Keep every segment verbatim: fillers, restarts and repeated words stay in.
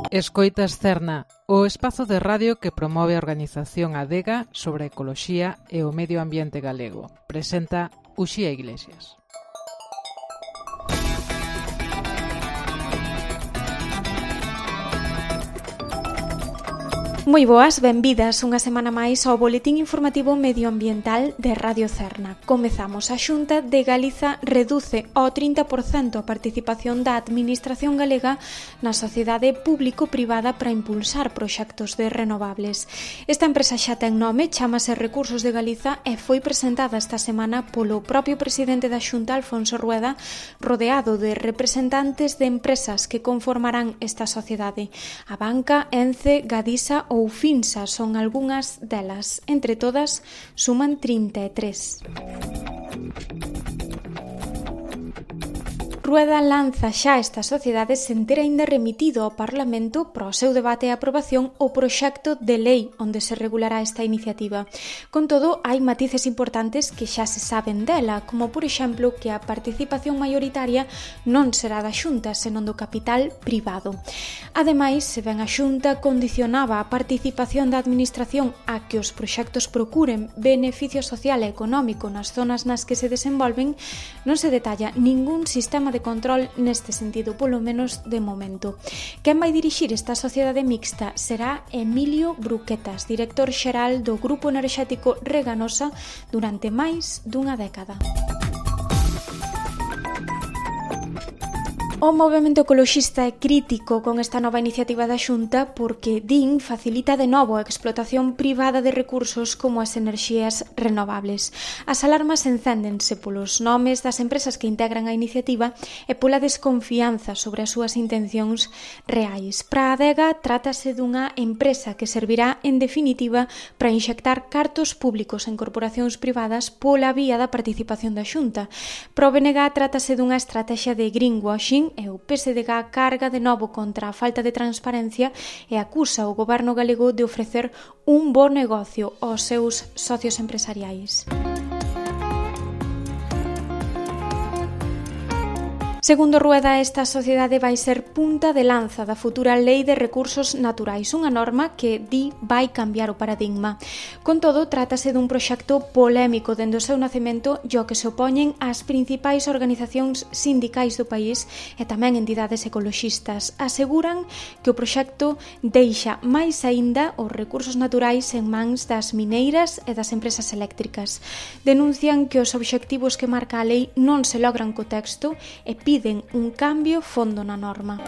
Escoitas Cerna, o espazo de radio que promove a organización Adega sobre a ecoloxía e o medio ambiente galego. Presenta Uxía Iglesias. Moi boas, benvidas unha semana máis ao Boletín Informativo Medioambiental de Radio Cerna. Comezamos. A Xunta de Galiza reduce ao trinta por cento a participación da Administración galega na sociedade público-privada para impulsar proxectos de renovables. Esta empresa xa ten nome, chámase Recursos de Galiza e foi presentada esta semana polo propio presidente da Xunta, Alfonso Rueda, rodeado de representantes de empresas que conformarán esta sociedade. A Banca, Ence, Gadisa ou Finsa son algunhas delas. Entre todas, suman trinta e tres. Rueda lanza xa esta sociedade sen ter aínda remitido ao Parlamento para o seu debate e aprobación o proxecto de lei onde se regulará esta iniciativa. Con todo, hai matices importantes que xa se saben dela, como por exemplo que a participación maioritaria non será da Xunta, senón do capital privado. Ademais, se ben a Xunta condicionaba a participación da Administración a que os proxectos procuren beneficio social e económico nas zonas nas que se desenvolven, non se detalla ningún sistema de de control neste sentido, polo menos de momento. Quen vai dirixir esta sociedade mixta será Emilio Bruquetas, director xeral do Grupo Enerxético Reganosa durante máis dunha década. O movemento ecoloxista é crítico con esta nova iniciativa da Xunta porque, din, facilita de novo a explotación privada de recursos como as enerxías renovables. As alarmas encéndense polos nomes das empresas que integran a iniciativa e pola desconfianza sobre as súas intencións reais. Para a Adega, trátase dunha empresa que servirá, en definitiva, para inxectar cartos públicos en corporacións privadas pola vía da participación da Xunta. Para o B N G trátase dunha estrategia de greenwashing e o P S D G carga de novo contra a falta de transparencia e acusa o goberno galego de ofrecer un bo negocio aos seus socios empresariais. Segundo Rueda, esta sociedade vai ser punta de lanza da futura Lei de Recursos Naturais, unha norma que, di, vai cambiar o paradigma. Con todo, trátase dun proxecto polémico dende o seu nacemento e ao que se opoñen as principais organizacións sindicais do país e tamén entidades ecoloxistas. Aseguran que o proxecto deixa máis aínda os recursos naturais en mans das mineiras e das empresas eléctricas. Denuncian que os obxectivos que marca a lei non se logran co texto e piden un cambio fondo na norma.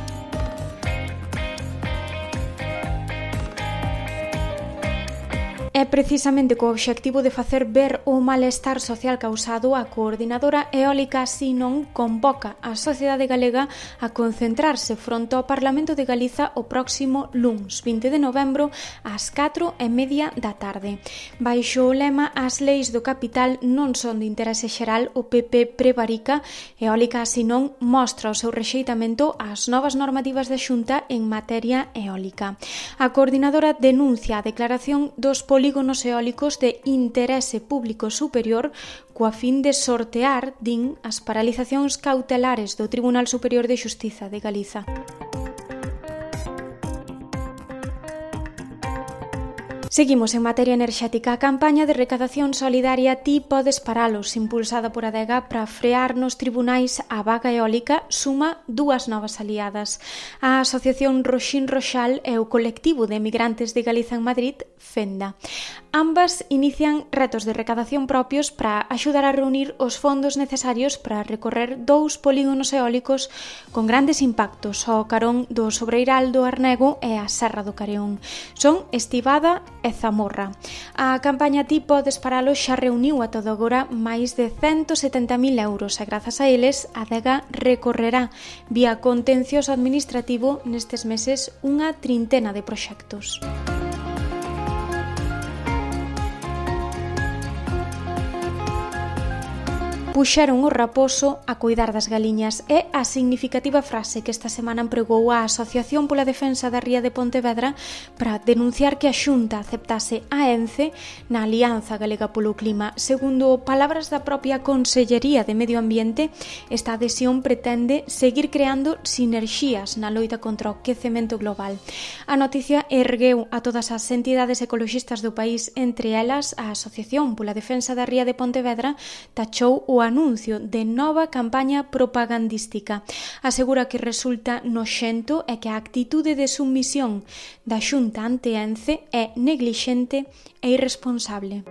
É precisamente co obxectivo de facer ver o malestar social causado a coordinadora eólica Sinon convoca a sociedade galega a concentrarse fronte ao Parlamento de Galiza o próximo luns, vinte de novembro, ás catro e media da tarde. Baixo o lema "As leis do capital non son de interese xeral", o P P prevarica, Eólica Sinon mostra o seu rexeitamento ás novas normativas da Xunta en materia eólica. A coordinadora denuncia a declaración dos políticos polígonos eólicos de interese público superior coa fin de sortear, din, as paralizacións cautelares do Tribunal Superior de Xustiza de Galiza. Seguimos en materia enerxética. A campaña de recadación solidaria Ti podes paralos, impulsada por Adega para frear nos tribunais a vaga eólica, suma dúas novas aliadas. A Asociación Roxín Roxal e o colectivo de emigrantes de Galiza en Madrid, Fenda. Ambas inician retos de recadación propios para axudar a reunir os fondos necesarios para recorrer dous polígonos eólicos con grandes impactos ao carón do Sobreiral do Arnego e a Serra do Careón. Son Estivada e Zamorra. A campaña Ti podes paralos xa reuniu a todo agora máis de ciento setenta mil euros e grazas a eles a Adega recorrerá vía contencioso administrativo nestes meses unha trintena de proxectos. Puxeron o raposo a coidar das galiñas é a significativa frase que esta semana empregou a Asociación pola Defensa da Ría de Pontevedra para denunciar que a Xunta aceptase a ENCE na Alianza Galega polo Clima. Segundo palabras da propia Consellería de Medio Ambiente, esta adhesión pretende seguir creando sinerxías na loita contra o quecemento global. A noticia ergueu a todas as entidades ecoloxistas do país, entre elas a Asociación pola Defensa da Ría de Pontevedra tachou o anuncio de nova campaña propagandística. Asegura que resulta noxento e que a actitude de submisión da Xunta ante ENCE é neglixente e irresponsable.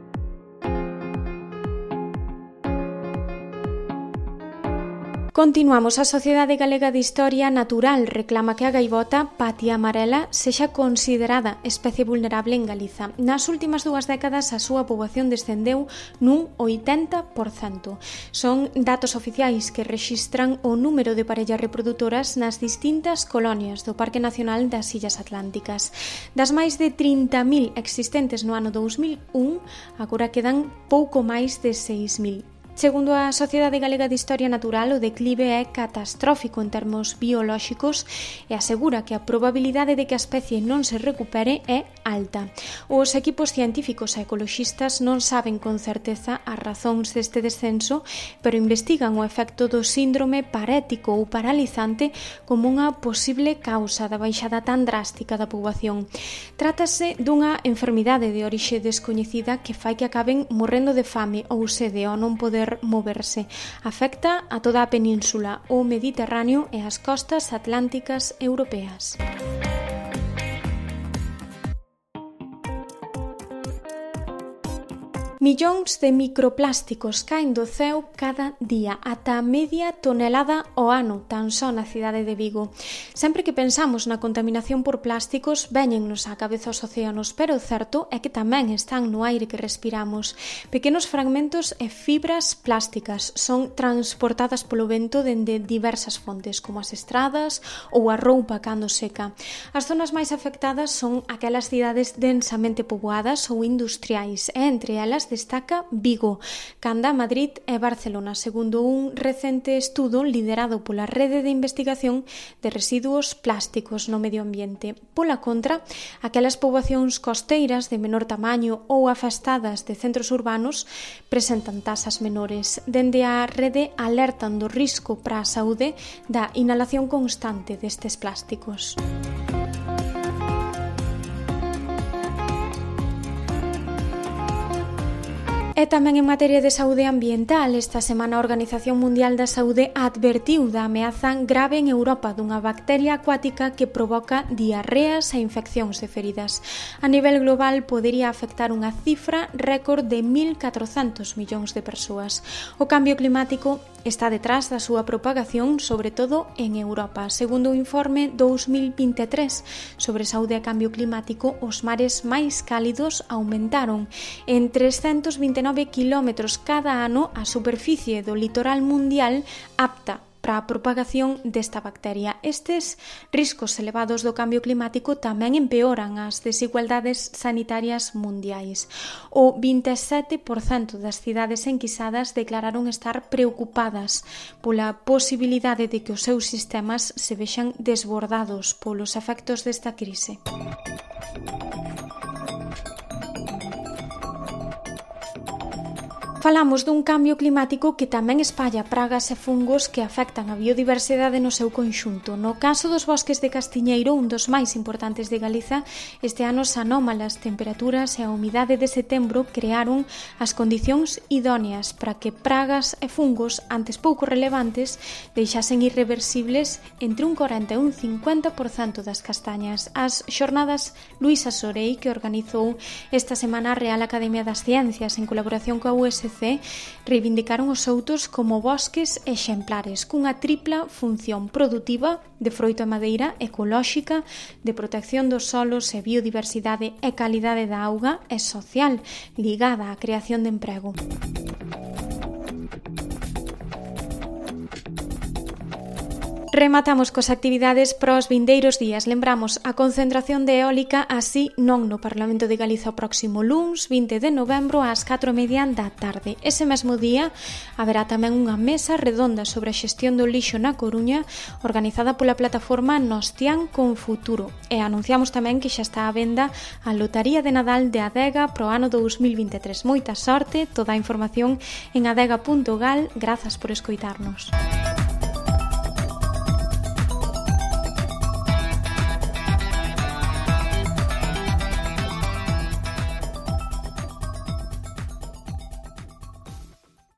Continuamos. A Sociedade Galega de Historia Natural reclama que a gaivota patia amarela sexa considerada especie vulnerable en Galiza. Nas últimas dúas décadas a súa poboación descendeu nun oitenta por cento. Son datos oficiais que rexistran o número de parellas reprodutoras nas distintas colonias do Parque Nacional das Illas Atlánticas. Das máis de trinta mil existentes no ano dous mil un, agora quedan pouco máis de seis mil. Segundo a Sociedade Galega de Historia Natural, o declive é catastrófico en termos biolóxicos e asegura que a probabilidade de que a especie non se recupere é alta. Os equipos científicos e ecoloxistas non saben con certeza as razóns deste descenso, pero investigan o efecto do síndrome parético ou paralizante como unha posible causa da baixada tan drástica da poboación. Trátase dunha enfermidade de orixe descoñecida que fai que acaben morrendo de fame ou sede ao non poder moverse. Afecta a toda a península, o Mediterráneo e as costas atlánticas europeas. Millóns de microplásticos caen do ceo cada día, ata media tonelada ao ano, tan só na cidade de Vigo. Sempre que pensamos na contaminación por plásticos, véñennos á cabeza os océanos, pero o certo é que tamén están no aire que respiramos. Pequenos fragmentos e fibras plásticas son transportadas polo vento dende diversas fontes, como as estradas ou a roupa cando seca. As zonas máis afectadas son aquelas cidades densamente poboadas ou industriais, e entre elas destaca Vigo, canda Madrid e Barcelona, segundo un recente estudo liderado pola Rede de Investigación de Residuos Plásticos no Medio Ambiente. Pola contra, aquelas poboacións costeiras de menor tamaño ou afastadas de centros urbanos presentan tasas menores. Dende a rede alertan do risco para a saúde da inhalación constante destes plásticos. E tamén en materia de saúde ambiental, esta semana a Organización Mundial da Saúde advertiu da ameaza grave en Europa dunha bacteria acuática que provoca diarreas e infeccións de feridas. A nivel global podería afectar unha cifra récord de mil catrocentos millóns de persoas. O cambio climático está detrás da súa propagación, sobre todo en Europa. Segundo o informe dous mil vinte e tres sobre saúde e cambio climático, os mares máis cálidos aumentaron en trescentos vinte e nove kilómetros cada ano a superficie do litoral mundial apta para a propagación desta bacteria. Estes riscos elevados do cambio climático tamén empeoran as desigualdades sanitarias mundiais. O vinte e sete por cento das cidades enquisadas declararon estar preocupadas pola posibilidade de que os seus sistemas se vexan desbordados polos efectos desta crise. Falamos dun cambio climático que tamén espalla pragas e fungos que afectan a biodiversidade no seu conxunto. No caso dos bosques de Castiñeiro, un dos máis importantes de Galiza, este ano as anómalas temperaturas e a humidade de setembro crearon as condicións idóneas para que pragas e fungos, antes pouco relevantes, deixasen irreversibles entre un corenta e un cincuenta por cento das castañas. As xornadas Luisa Sorei, que organizou esta semana a Real Academia das Ciencias en colaboración coa U S C, reivindicaron os soutos como bosques exemplares cunha tripla función produtiva, de froito e madeira, ecolóxica, de protección dos solos e biodiversidade e calidade da auga, e social, ligada á creación de emprego. Rematamos cos actividades pros vindeiros días. Lembramos a concentración de eólica así non no Parlamento de Galiza o próximo luns, vinte de novembro, ás catro e media da tarde. Ese mesmo día haberá tamén unha mesa redonda sobre a xestión do lixo na Coruña, organizada pola plataforma Nostián con Futuro. E anunciamos tamén que xa está á venda a lotaría de Nadal de Adega pro ano dous mil vinte e tres. Moita sorte, toda a información en adega punto gal. Grazas por escoitarnos.